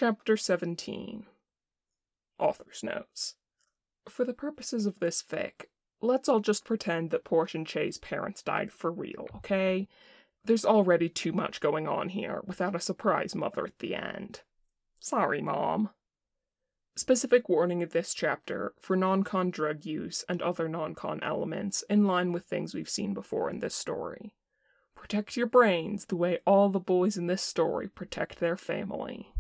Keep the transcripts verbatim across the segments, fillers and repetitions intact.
Chapter seventeen. Author's Notes. For the purposes of this fic, let's all just pretend that Porsche and Che's parents died for real, okay? There's already too much going on here without a surprise mother at the end. Sorry, Mom. Specific warning of this chapter for non-con drug use and other non-con elements in line with things we've seen before in this story. Protect your brains the way all the boys in this story protect their family.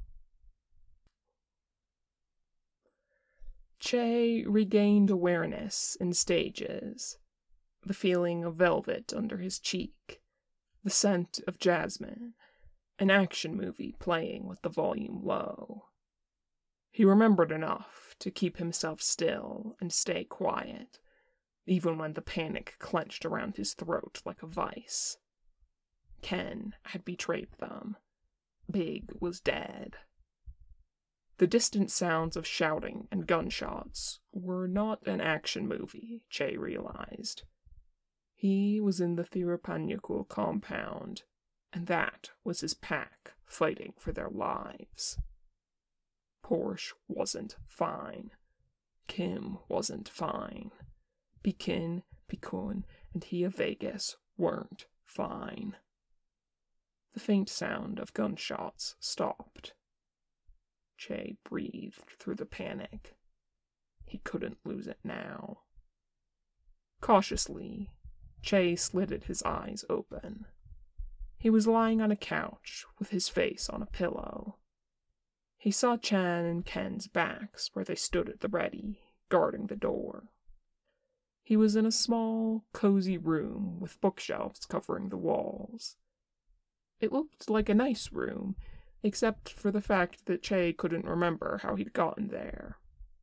Che regained awareness in stages. The feeling of velvet under his cheek, the scent of jasmine, an action movie playing with the volume low. He remembered enough to keep himself still and stay quiet, even when the panic clenched around his throat like a vice. Ken had betrayed them. Big was dead. The distant sounds of shouting and gunshots were not an action movie, Che realized. He was in the Thirupanyakul compound, and that was his pack fighting for their lives. Porsche wasn't fine. Kim wasn't fine. Bikin, Pikun, and Hia Vegas weren't fine. The faint sound of gunshots stopped. Che breathed through the panic. He couldn't lose it now. Cautiously, Che slitted his eyes open. He was lying on a couch with his face on a pillow. He saw Chan and Ken's backs where they stood at the ready, guarding the door. He was in a small, cozy room with bookshelves covering the walls. It looked like a nice room, except for the fact that Che couldn't remember how he'd gotten there.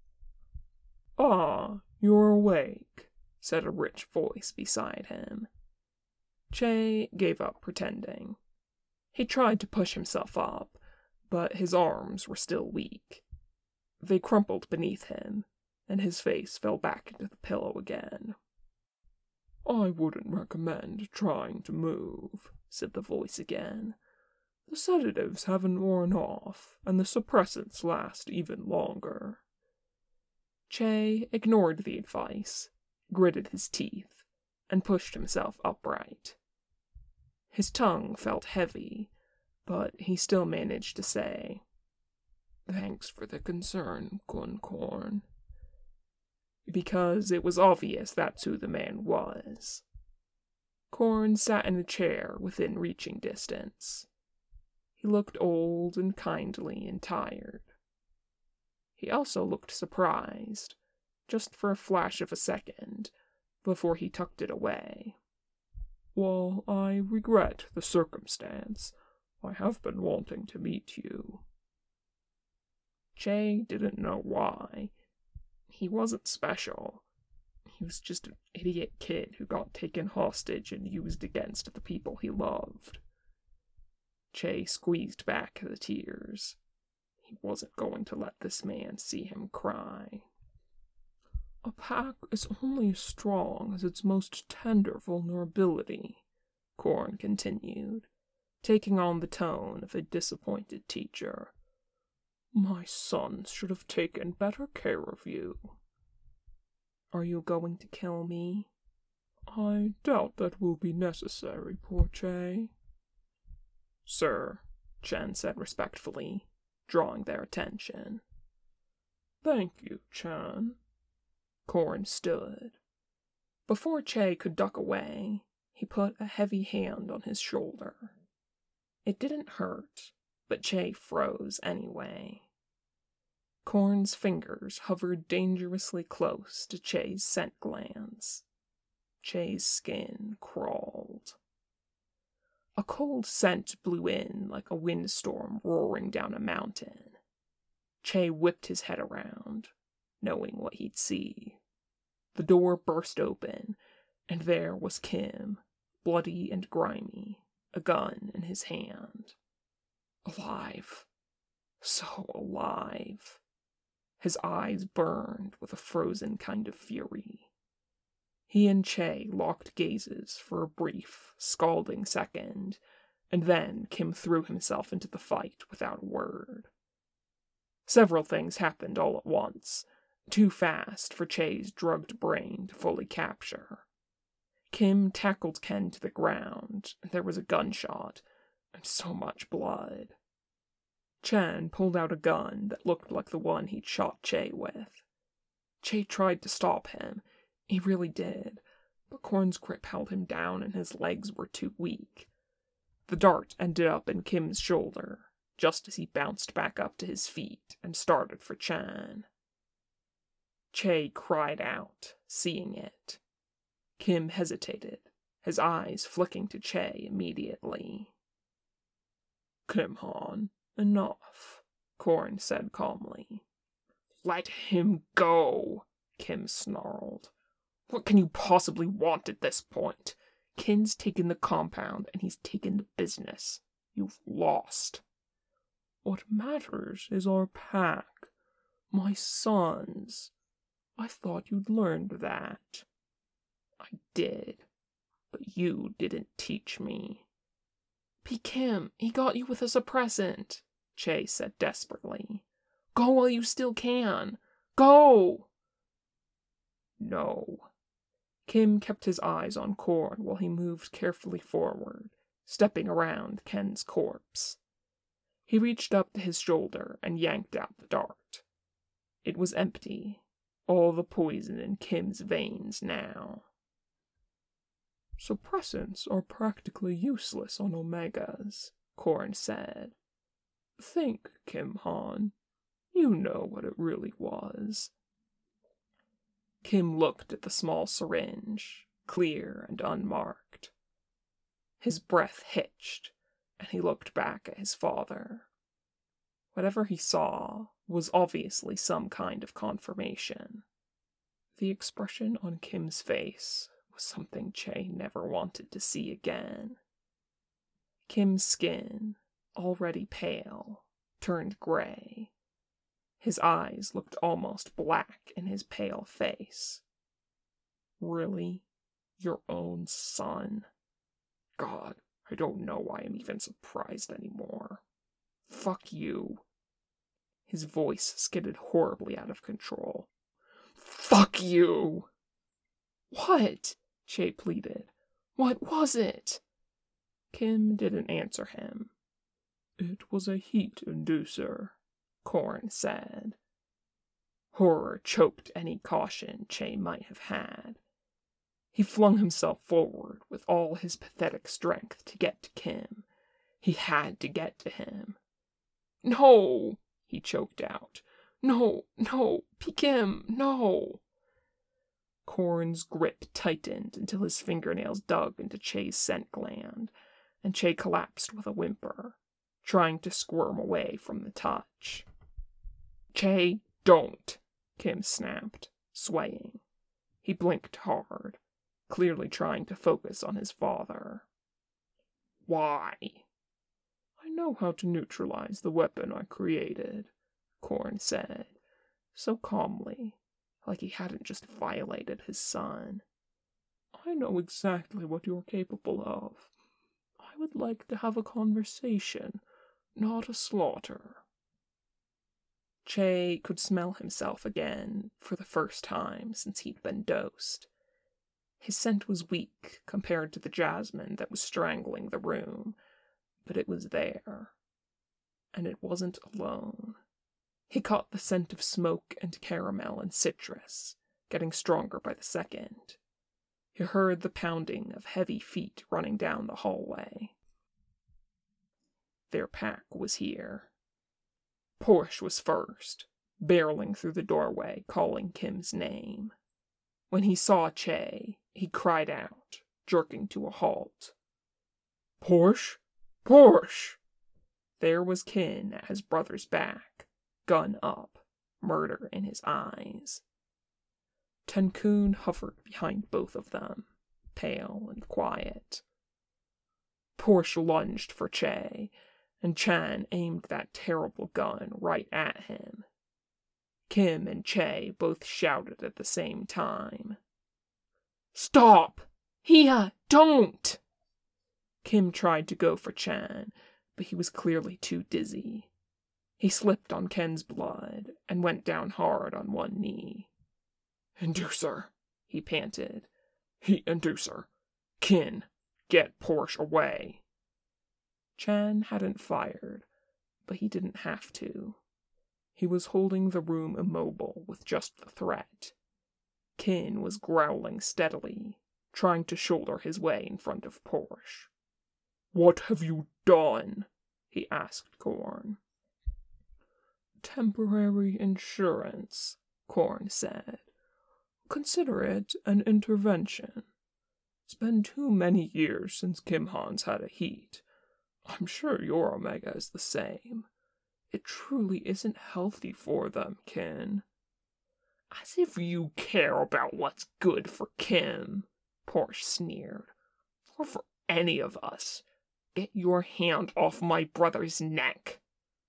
"Ah, you're awake," said a rich voice beside him. Che gave up pretending. He tried to push himself up, but his arms were still weak. They crumpled beneath him, and his face fell back into the pillow again. "I wouldn't recommend trying to move," said the voice again. "The sedatives haven't worn off, and the suppressants last even longer." Che ignored the advice, gritted his teeth, and pushed himself upright. His tongue felt heavy, but he still managed to say, "Thanks for the concern, Guncorn," because it was obvious that's who the man was. Korn sat in a chair within reaching distance. He looked old and kindly and tired. He also looked surprised, just for a flash of a second, before he tucked it away. "While I regret the circumstance, I have been wanting to meet you." Che didn't know why. He wasn't special. He was just an idiot kid who got taken hostage and used against the people he loved. Che squeezed back the tears. He wasn't going to let this man see him cry. "A pack is only as strong as its most tender vulnerability," Korn continued, taking on the tone of a disappointed teacher. "My sons should have taken better care of you." "Are you going to kill me?" "I doubt that will be necessary, poor Che." "Sir," Chen said respectfully, drawing their attention. "Thank you, Chan." Korn stood. Before Che could duck away, he put a heavy hand on his shoulder. It didn't hurt, but Che froze anyway. Korn's fingers hovered dangerously close to Che's scent glands. Che's skin crawled. A cold scent blew in like a windstorm roaring down a mountain. Che whipped his head around, knowing what he'd see. The door burst open, and there was Kim, bloody and grimy, a gun in his hand. Alive. So alive. His eyes burned with a frozen kind of fury. He and Che locked gazes for a brief, scalding second, and then Kim threw himself into the fight without a word. Several things happened all at once, too fast for Che's drugged brain to fully capture. Kim tackled Ken to the ground, and there was a gunshot, and so much blood. Chan pulled out a gun that looked like the one he'd shot Che with. Che tried to stop him, he really did, but Korn's grip held him down and his legs were too weak. The dart ended up in Kim's shoulder, just as he bounced back up to his feet and started for Chan. Che cried out, seeing it. Kim hesitated, his eyes flicking to Che immediately. "Kim Han, enough," Korn said calmly. "Let him go," Kim snarled. "What can you possibly want at this point? Kin's taken the compound and he's taken the business. You've lost." "What matters is our pack. My sons. I thought you'd learned that." "I did, but you didn't teach me." "P. Kim, he got you with a suppressant," Che said desperately. "Go while you still can. Go!" "No." Kim kept his eyes on Korn while he moved carefully forward, stepping around Ken's corpse. He reached up to his shoulder and yanked out the dart. It was empty, all the poison in Kim's veins now. "Suppressants are practically useless on Omegas," Korn said. "Think, Kim Han. You know what it really was." Kim looked at the small syringe, clear and unmarked. His breath hitched, and he looked back at his father. Whatever he saw was obviously some kind of confirmation. The expression on Kim's face was something Che never wanted to see again. Kim's skin, already pale, turned gray. His eyes looked almost black in his pale face. "Really? Your own son? God, I don't know why I'm even surprised anymore. Fuck you." His voice skidded horribly out of control. "Fuck you!" "What?" Che pleaded. "What was it?" Kim didn't answer him. "It was a heat inducer," Korn said. Horror choked any caution Che might have had. He flung himself forward with all his pathetic strength to get to Kim. He had to get to him. "No!" he choked out. "No, no, P. Kim, no!" Korn's grip tightened until his fingernails dug into Che's scent gland, and Che collapsed with a whimper, trying to squirm away from the touch. "Che, don't!" Kim snapped, swaying. He blinked hard, clearly trying to focus on his father. "Why?" "I know how to neutralize the weapon I created," Korn said, so calmly, like he hadn't just violated his son. "I know exactly what you're capable of. I would like to have a conversation, not a slaughter." Che could smell himself again for the first time since he'd been dosed. His scent was weak compared to the jasmine that was strangling the room, but it was there. And it wasn't alone. He caught the scent of smoke and caramel and citrus, getting stronger by the second. He heard the pounding of heavy feet running down the hallway. Their pack was here. Porsche was first, barreling through the doorway, calling Kim's name. When he saw Che, he cried out, jerking to a halt. "Porsche! Porsche!" There was Kin at his brother's back, gun up, murder in his eyes. Tenkun hovered behind both of them, pale and quiet. Porsche lunged for Che, and Chan aimed that terrible gun right at him. Kim and Che both shouted at the same time. "Stop! Hia, don't!" Kim tried to go for Chan, but he was clearly too dizzy. He slipped on Ken's blood and went down hard on one knee. "Inducer," he panted. "Heat inducer. Kin, get Porsche away." Chan hadn't fired, but he didn't have to. He was holding the room immobile with just the threat. Kin was growling steadily, trying to shoulder his way in front of Porsche. "What have you done?" he asked Korn. "Temporary insurance," Korn said. "Consider it an intervention. It's been too many years since Kim Han's had a heat. I'm sure your Omega is the same. It truly isn't healthy for them, Kin." "As if you care about what's good for Kim," Porsche sneered. "Or for any of us. Get your hand off my brother's neck."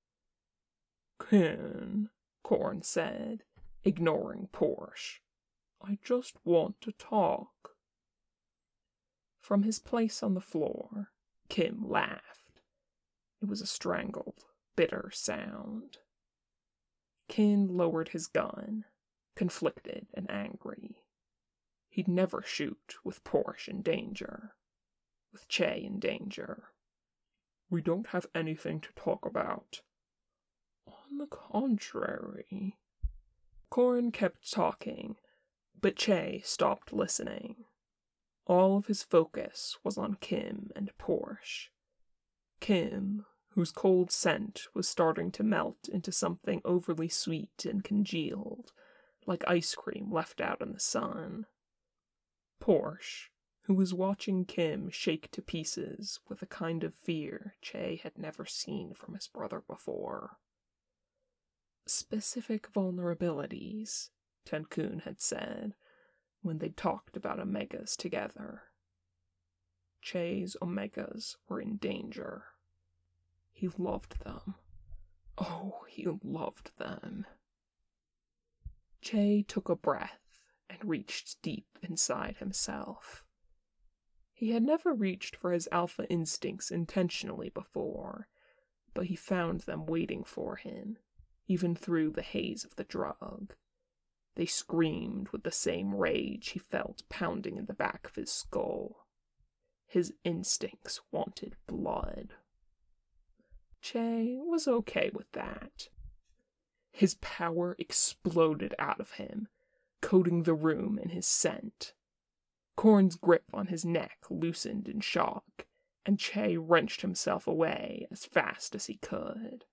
"Kin," Korn said, ignoring Porsche. "I just want to talk." From his place on the floor, Kim laughed. It was a strangled, bitter sound. Kin lowered his gun, conflicted and angry. He'd never shoot with Porsche in danger, with Che in danger. "We don't have anything to talk about." "On the contrary." Korn kept talking, but Che stopped listening. All of his focus was on Kim and Porsche. Kim, whose cold scent was starting to melt into something overly sweet and congealed, like ice cream left out in the sun. Porsche, who was watching Kim shake to pieces with a kind of fear Che had never seen from his brother before. "Specific vulnerabilities," Tenkun had said, when they talked about Omegas together. Che's Omegas were in danger. He loved them. Oh, he loved them. Che took a breath and reached deep inside himself. He had never reached for his alpha instincts intentionally before, but he found them waiting for him, even through the haze of the drug. They screamed with the same rage he felt pounding in the back of his skull. His instincts wanted blood. Che was okay with that. His power exploded out of him, coating the room in his scent. Korn's grip on his neck loosened in shock, and Che wrenched himself away as fast as he could.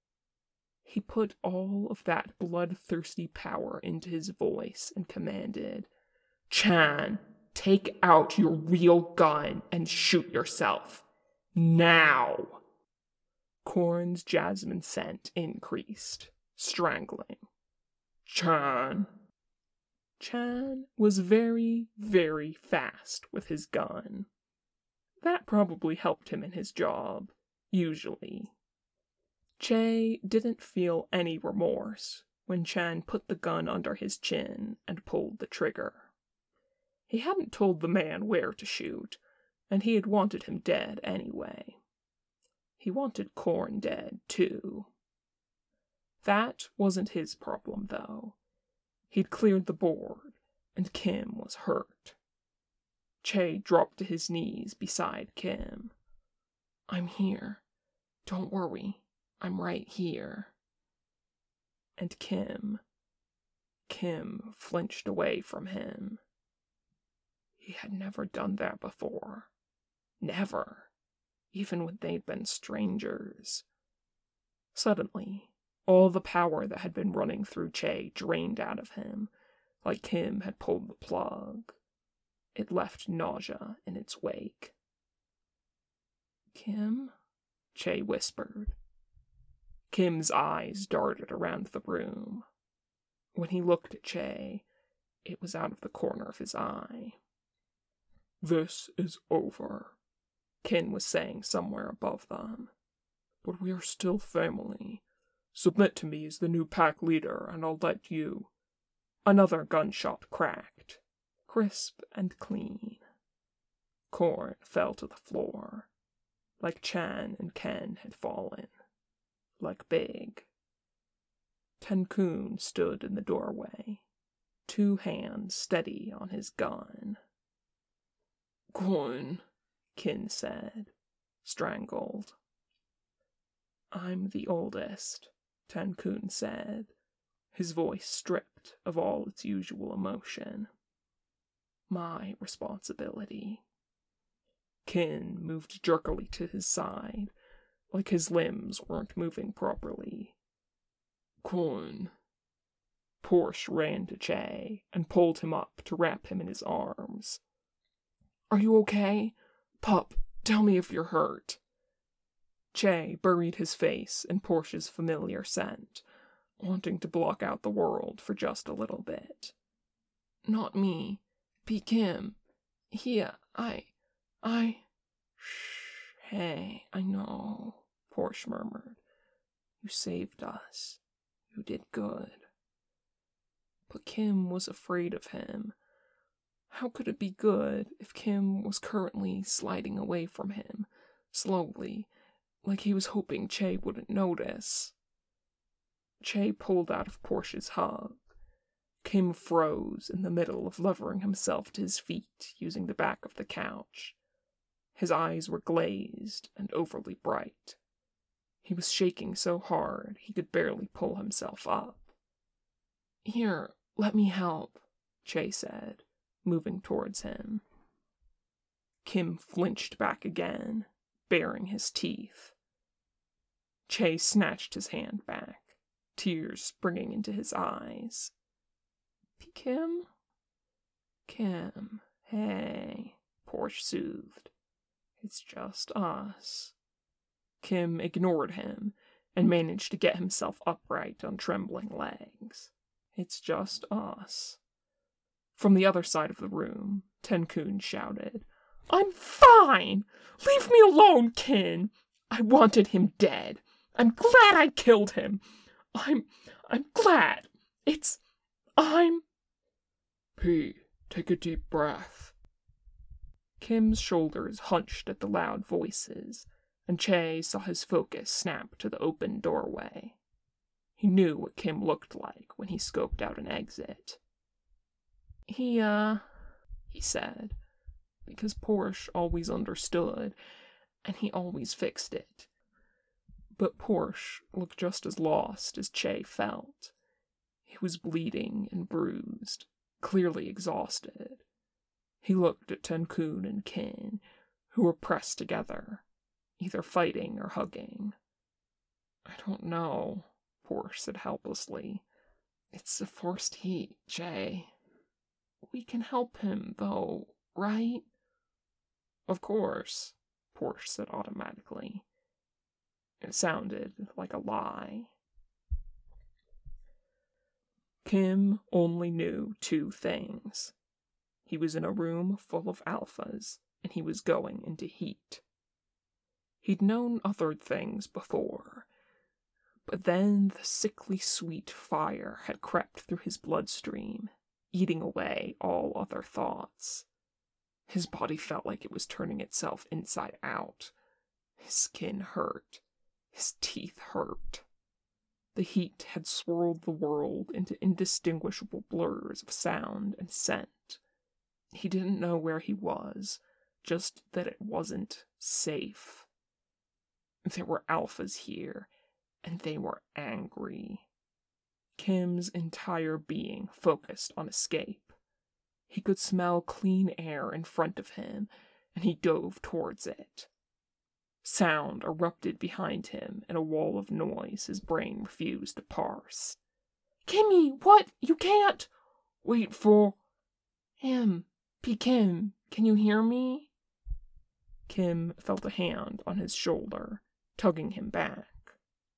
He put all of that bloodthirsty power into his voice and commanded, "Chan, take out your real gun and shoot yourself. Now!" Korn's jasmine scent increased, strangling. "Chan." Chan was very, very fast with his gun. That probably helped him in his job, usually. Che didn't feel any remorse when Chan put the gun under his chin and pulled the trigger. He hadn't told the man where to shoot, and he had wanted him dead anyway. He wanted Korn dead, too. That wasn't his problem, though. He'd cleared the board, and Kim was hurt. Che dropped to his knees beside Kim. "I'm here. Don't worry. I'm right here." And Kim, Kim flinched away from him. He had never done that before. Never. Even when they'd been strangers. Suddenly, all the power that had been running through Che drained out of him, like Kim had pulled the plug. It left nausea in its wake. "Kim?" Che whispered. Kim's eyes darted around the room. When he looked at Che, it was out of the corner of his eye. "This is over," Kin was saying somewhere above them. "But we are still family. Submit to me as the new pack leader, and I'll let you." Another gunshot cracked, crisp and clean. Korn fell to the floor, like Chan and Ken had fallen, like Big. Ten-Kun stood in the doorway, two hands steady on his gun. "Kun," Kin said, strangled. "I'm the oldest," Ten-Kun said, his voice stripped of all its usual emotion. "My responsibility." Kin moved jerkily to his side, like his limbs weren't moving properly. "Kun." Porsche ran to Che and pulled him up to wrap him in his arms. "Are you okay? Pup, tell me if you're hurt." Che buried his face in Porsche's familiar scent, wanting to block out the world for just a little bit. "Not me. P. Kim. Here, I... I... Shh, hey, I know," Porsche murmured. "You saved us. You did good." But Kim was afraid of him. How could it be good if Kim was currently sliding away from him, slowly, like he was hoping Che wouldn't notice? Che pulled out of Porsche's hug. Kim froze in the middle of levering himself to his feet using the back of the couch. His eyes were glazed and overly bright. He was shaking so hard he could barely pull himself up. "Here, let me help," Che said, moving towards him. Kim flinched back again, baring his teeth. Che snatched his hand back, tears springing into his eyes. "P. Kim?" "Kim, hey," Porsche soothed. "It's just us." Kim ignored him and managed to get himself upright on trembling legs. "It's just us." From the other side of the room, Ten-Kun shouted, "I'm fine! Leave me alone, Kin! I wanted him dead. I'm glad I killed him. I'm... I'm glad. It's... I'm... P, take a deep breath." Kim's shoulders hunched at the loud voices, and Che saw his focus snap to the open doorway. He knew what Kim looked like when he scoped out an exit. He, uh, he said, because Porsche always understood, and he always fixed it. But Porsche looked just as lost as Che felt. He was bleeding and bruised, clearly exhausted. He looked at Ten-Kun and Kin, who were pressed together, either fighting or hugging. "I don't know," Porsche said helplessly. "It's the forced heat, Che." "We can help him, though, right?" "Of course," Porsche said automatically. It sounded like a lie. Kim only knew two things. He was in a room full of alphas, and he was going into heat. He'd known other things before, but then the sickly sweet fire had crept through his bloodstream, eating away all other thoughts. His body felt like it was turning itself inside out. His skin hurt. His teeth hurt. The heat had swirled the world into indistinguishable blurs of sound and scent. He didn't know where he was, just that it wasn't safe. There were alphas here, and they were angry. Kim's entire being focused on escape. He could smell clean air in front of him, and he dove towards it. Sound erupted behind him in a wall of noise his brain refused to parse. "Kimmy, what? You can't!" "Wait for... him. P. Kim, can you hear me?" Kim felt a hand on his shoulder, tugging him back.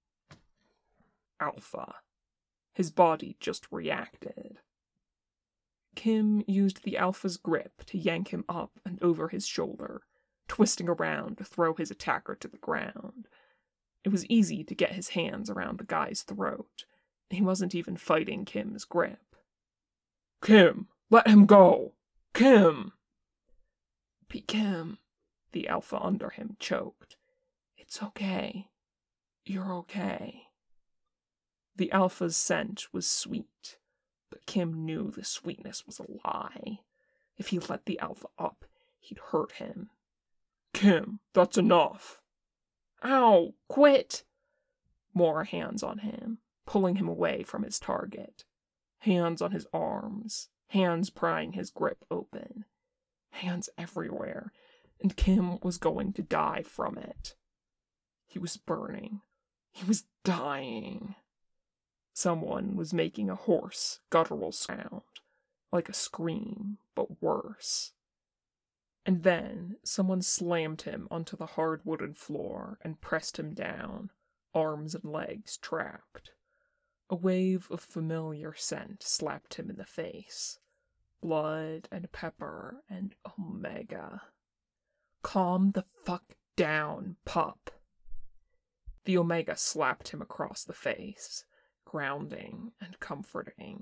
Alpha. His body just reacted. Kim used the Alpha's grip to yank him up and over his shoulder, twisting around to throw his attacker to the ground. It was easy to get his hands around the guy's throat. He wasn't even fighting Kim's grip. "Kim, let him go! Kim!" "P. Kim," the Alpha under him choked. "It's okay. You're okay." The Alpha's scent was sweet, but Kim knew the sweetness was a lie. If he let the Alpha up, he'd hurt him. Kim, that's enough. Ow, quit! More hands on him, pulling him away from his target. Hands on his arms, hands prying his grip open. Hands everywhere, and Kim was going to die from it. He was burning. He was dying. Someone was making a hoarse, guttural sound, like a scream, but worse. And then someone slammed him onto the hard wooden floor and pressed him down, arms and legs trapped. A wave of familiar scent slapped him in the face. Blood and pepper and Omega. Calm the fuck down, pup. The Omega slapped him across the face, grounding and comforting.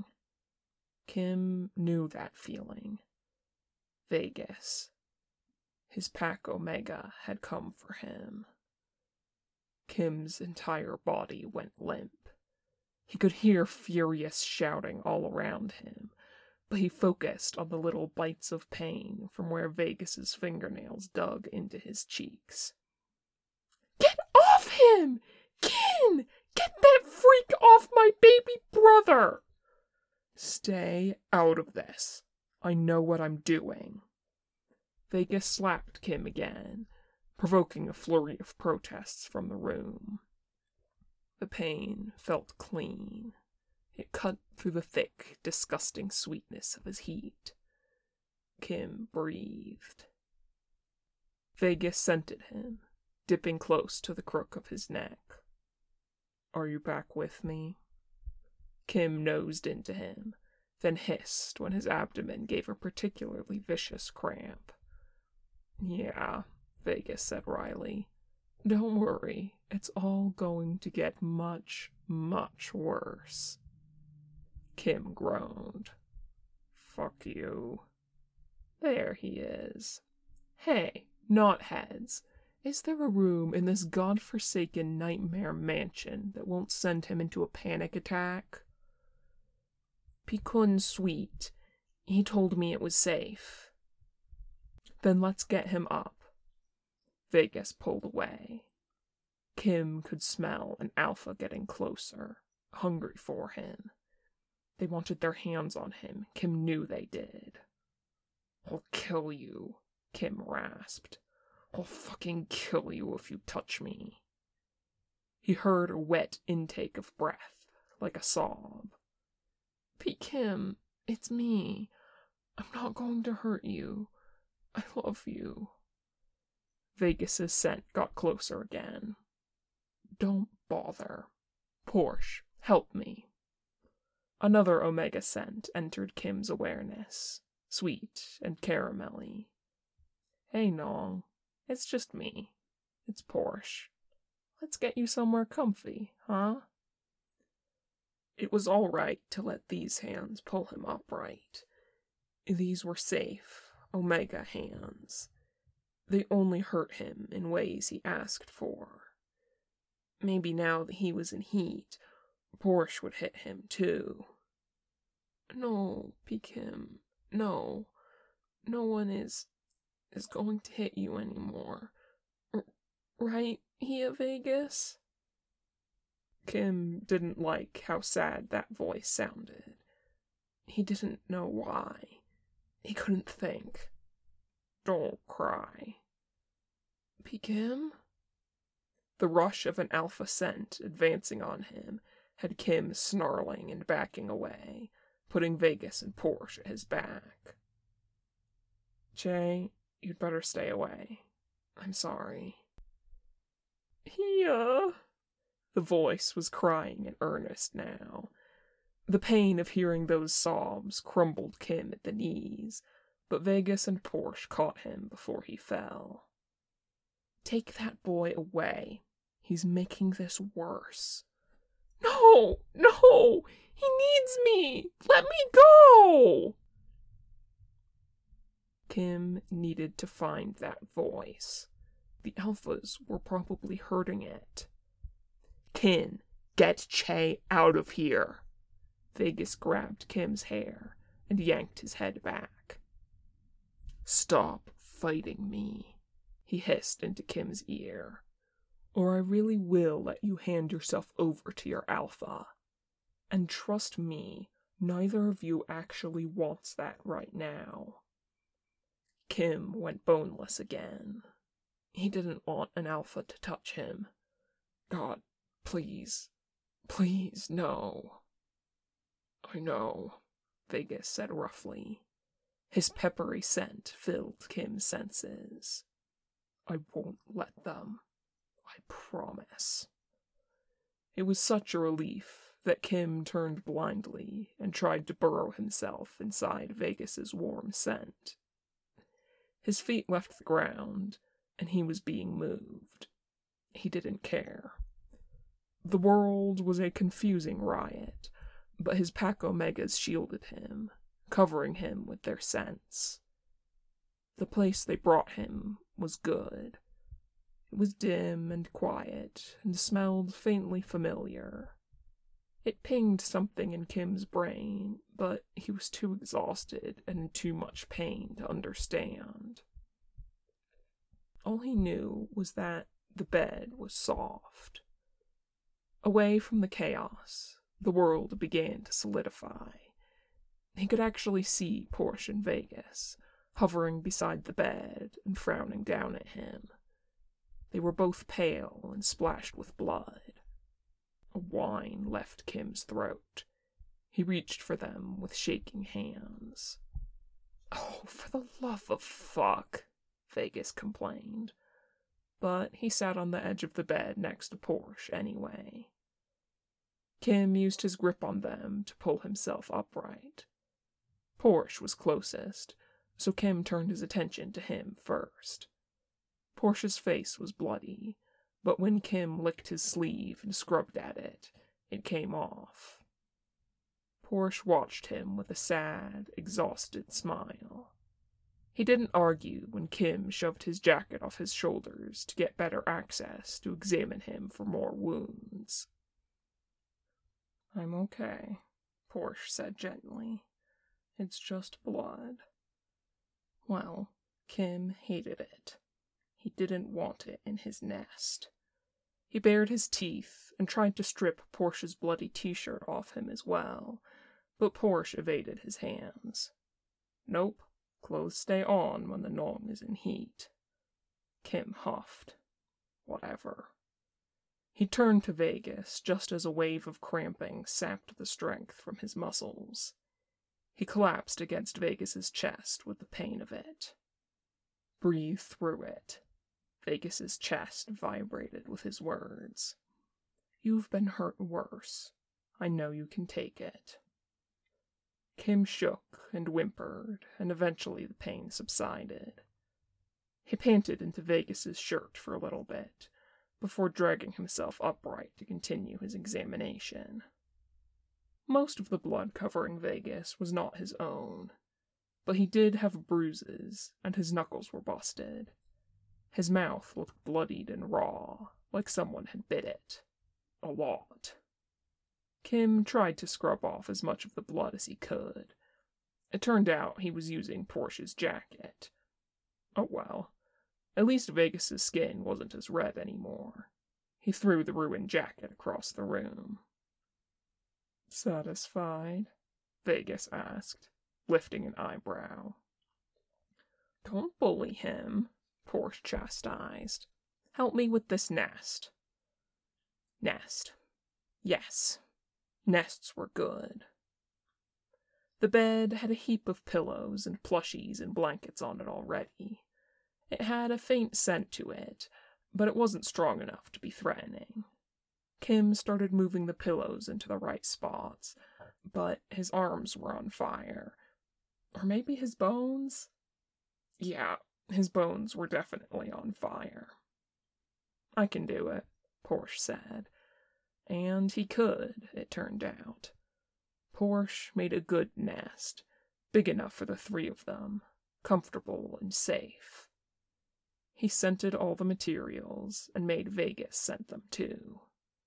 Kim knew that feeling. Vegas. His pack Omega had come for him. Kim's entire body went limp. He could hear furious shouting all around him, but he focused on the little bites of pain from where Vegas's fingernails dug into his cheeks. Get off him! Kim! Get that freak off my baby brother! Stay out of this. I know what I'm doing. Vegas slapped Kim again, provoking a flurry of protests from the room. The pain felt clean. It cut through the thick, disgusting sweetness of his heat. Kim breathed. Vegas scented him, dipping close to the crook of his neck. Are you back with me? Kim nosed into him, then hissed when his abdomen gave a particularly vicious cramp. Yeah, Vegas said wryly. Don't worry, it's all going to get much, much worse. Kim groaned. Fuck you. There he is. Hey, knotheads, is there a room in this godforsaken nightmare mansion that won't send him into a panic attack? Pikun sweet. He told me it was safe. Then let's get him up. Vegas pulled away. Kim could smell an Alpha getting closer, hungry for him. They wanted their hands on him. Kim knew they did. I'll kill you, Kim rasped. I'll fucking kill you if you touch me. He heard a wet intake of breath, like a sob. Pete Kim, it's me. I'm not going to hurt you. I love you. Vegas's scent got closer again. Don't bother. Porsche, help me. Another Omega scent entered Kim's awareness, sweet and caramelly. Hey, Nong, it's just me. It's Porsche. Let's get you somewhere comfy, huh? It was all right to let these hands pull him upright. These were safe, Omega hands. They only hurt him in ways he asked for. Maybe now that he was in heat, Porsche would hit him too. No, Pekim, no. No one is, is going to hit you anymore. R- right, Hia Vegas? Kim didn't like how sad that voice sounded. He didn't know why. He couldn't think. Don't cry. Pekim? The rush of an Alpha scent advancing on him had Kim snarling and backing away, putting Vegas and Porsche at his back. Jay, you'd better stay away. I'm sorry. Hia! The voice was crying in earnest now. The pain of hearing those sobs crumbled Kim at the knees, but Vegas and Porsche caught him before he fell. Take that boy away. He's making this worse. No! No! He needs me! Let me go! Kim needed to find that voice. The Alphas were probably hurting it. Kin, Get Che out of here. Vegas grabbed Kim's hair and yanked his head back. Stop fighting me, he hissed into Kim's ear, or I really will let you hand yourself over to your alpha. And trust me, neither of you actually wants that right now. Kim went boneless again. He didn't want an alpha to touch him. God, please, please, no. I know, Vegas said roughly. His peppery scent filled Kim's senses. I won't let them. I promise. It was such a relief that Kim turned blindly and tried to burrow himself inside Vegas's warm scent. His feet left the ground, and he was being moved. He didn't care. The world was a confusing riot, but his pack omegas shielded him, covering him with their scents. The place they brought him was good. It was dim and quiet, and smelled faintly familiar. It pinged something in Kim's brain, but he was too exhausted and in too much pain to understand. All he knew was that the bed was soft. Away from the chaos, the world began to solidify. He could actually see Porsche and Vegas, hovering beside the bed and frowning down at him. They were both pale and splashed with blood. A whine left Kim's throat. He reached for them with shaking hands. Oh, for the love of fuck, Vegas complained. But he sat on the edge of the bed next to Porsche anyway. Kim used his grip on them to pull himself upright. Porsche was closest, so Kim turned his attention to him first. Porsche's face was bloody, but when Kim licked his sleeve and scrubbed at it, it came off. Porsche watched him with a sad, exhausted smile. He didn't argue when Kim shoved his jacket off his shoulders to get better access to examine him for more wounds. I'm okay, Porsche said gently. It's just blood. Well, Kim hated it. He didn't want it in his nest. He bared his teeth and tried to strip Porsche's bloody t-shirt off him as well, but Porsche evaded his hands. Nope, clothes stay on when the nong is in heat. Kim huffed. Whatever. He turned to Vegas just as a wave of cramping sapped the strength from his muscles. He collapsed against Vegas's chest with the pain of it. Breathe through it. Vegas's chest vibrated with his words. You've been hurt worse. I know you can take it. Kim shook and whimpered, and eventually the pain subsided. He panted into Vegas's shirt for a little bit, before dragging himself upright to continue his examination. Most of the blood covering Vegas was not his own, but he did have bruises, and his knuckles were busted. His mouth looked bloodied and raw, like someone had bit it. A lot. Kim tried to scrub off as much of the blood as he could. It turned out he was using Porsche's jacket. Oh well. At least Vegas's skin wasn't as red anymore. He threw the ruined jacket across the room. Satisfied? Vegas asked, lifting an eyebrow. Don't bully him, Porsche chastised. Help me with this nest. Nest. Yes. Nests were good. The bed had a heap of pillows and plushies and blankets on it already. It had a faint scent to it, but it wasn't strong enough to be threatening. Kim started moving the pillows into the right spots, but his arms were on fire. Or maybe his bones? Yeah, his bones were definitely on fire. I can do it, Porsche said. And he could, it turned out. Porsche made a good nest, big enough for the three of them, comfortable and safe. He scented all the materials and made Vegas scent them too.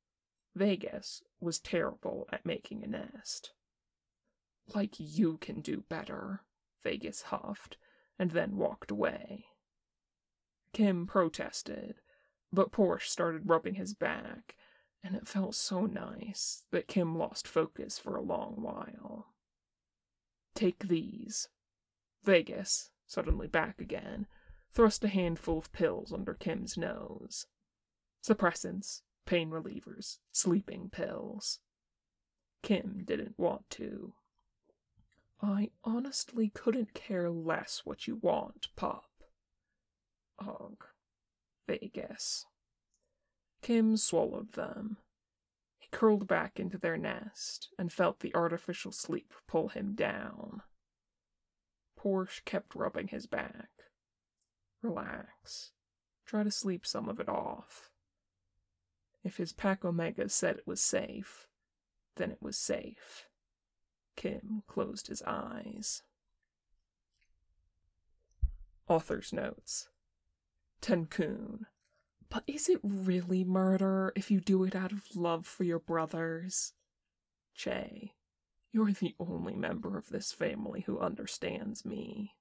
Vegas was terrible at making a nest. "Like you can do better," Vegas huffed, and then walked away. Kim protested, but Porsche started rubbing his back, and it felt so nice that Kim lost focus for a long while. "Take these." Vegas, suddenly back again, thrust a handful of pills under Kim's nose. Suppressants, pain relievers, sleeping pills. Kim didn't want to. "I honestly couldn't care less what you want, Pop." Ugh. Vegas. Kim swallowed them. He curled back into their nest and felt the artificial sleep pull him down. Porsche kept rubbing his back. "Relax. Try to sleep some of it off." If his Pac Omega said it was safe, then it was safe. Kim closed his eyes. Author's notes. TenKun. But is it really murder if you do it out of love for your brothers? Che. You're the only member of this family who understands me.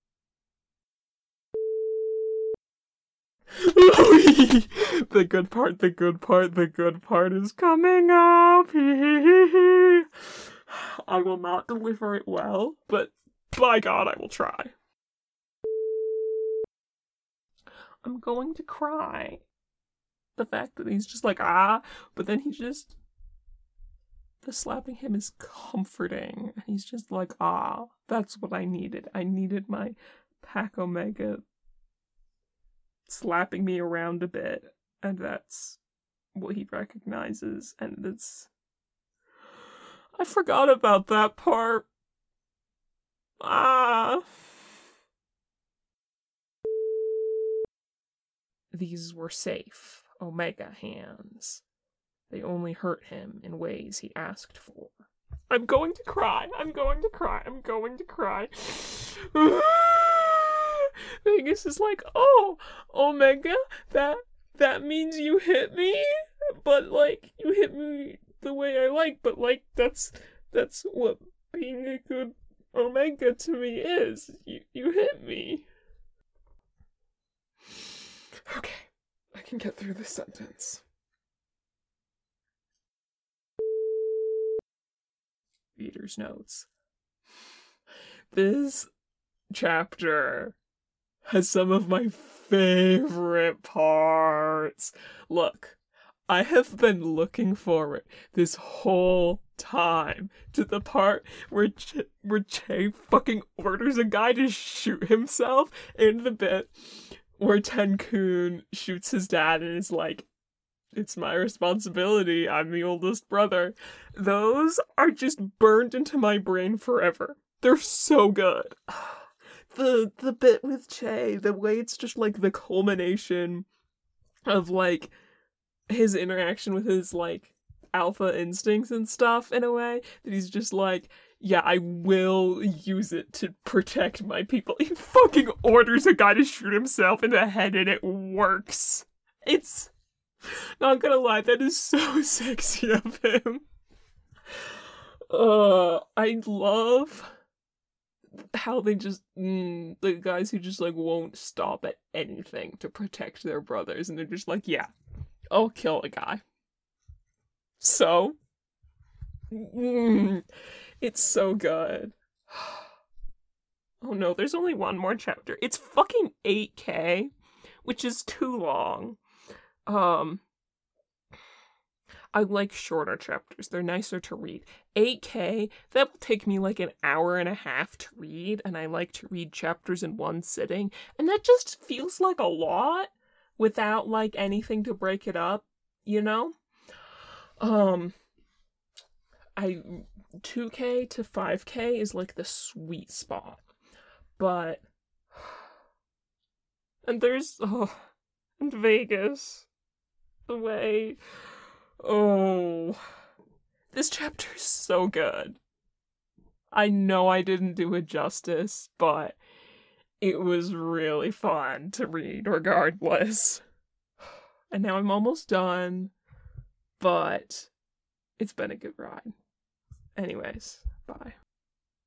The good part, the good part, the good part is coming up. I will not deliver it well, but by God, I will try. I'm going to cry. The fact that he's just like, ah, but then he just... The slapping him is comforting. He's just like, ah, that's what I needed. I needed my Pac Omega slapping me around a bit, and that's what he recognizes, and it's... I forgot about that part. Ah. These were safe Omega hands. They only hurt him in ways he asked for. I'm going to cry. I'm going to cry. I'm going to cry. Vegas is like, "Oh, Omega, that that means you hit me, but like you hit me the way I like, but like that's that's what being a good Omega to me is. You you hit me." Okay, I can get through this sentence. Reader's notes. This chapter has some of my favorite parts. Look, I have been looking forward this whole time to the part where Ch- where Che fucking orders a guy to shoot himself, and the bit where TenKun shoots his dad and is like, "It's my responsibility, I'm the oldest brother." Those are just burned into my brain forever. They're so good. The the bit with Che, the way it's just like the culmination of like his interaction with his like alpha instincts and stuff, in a way, that he's just like, yeah, I will use it to protect my people. He fucking orders a guy to shoot himself in the head and it works. It's... Not gonna lie, that is so sexy of him. Uh, I love how they just, mm, the guys who just, like, won't stop at anything to protect their brothers, and they're just like, yeah, I'll kill a guy. So, mm, it's so good. Oh no, there's only one more chapter. It's fucking eight K, which is too long. Um, I like shorter chapters. They're nicer to read. eight K, that will take me like an hour and a half to read, and I like to read chapters in one sitting, and that just feels like a lot without like anything to break it up, you know? Um, I, two K to five K is like the sweet spot, but, and there's, oh, and Vegas. The way... Oh... This chapter is so good. I know I didn't do it justice, but it was really fun to read regardless. And now I'm almost done. but it's been a good ride. Anyways, bye.